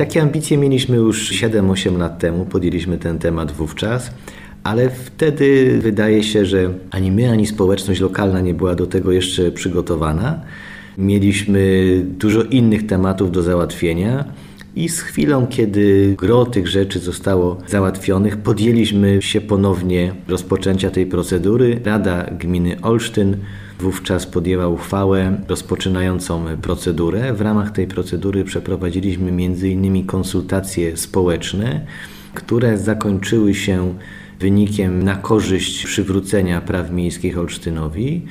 Takie ambicje mieliśmy już 7-8 lat temu, podjęliśmy ten temat wówczas, ale wtedy wydaje się, że ani my, ani społeczność lokalna nie była do tego jeszcze przygotowana. Mieliśmy dużo innych tematów do załatwienia i z chwilą, kiedy gros tych rzeczy zostało załatwionych, podjęliśmy się ponownie rozpoczęcia tej procedury. Rada Gminy Olsztyn wówczas podjęła uchwałę rozpoczynającą procedurę. W ramach tej procedury przeprowadziliśmy m.in. konsultacje społeczne, które zakończyły się wynikiem na korzyść przywrócenia praw miejskich Olsztynowi.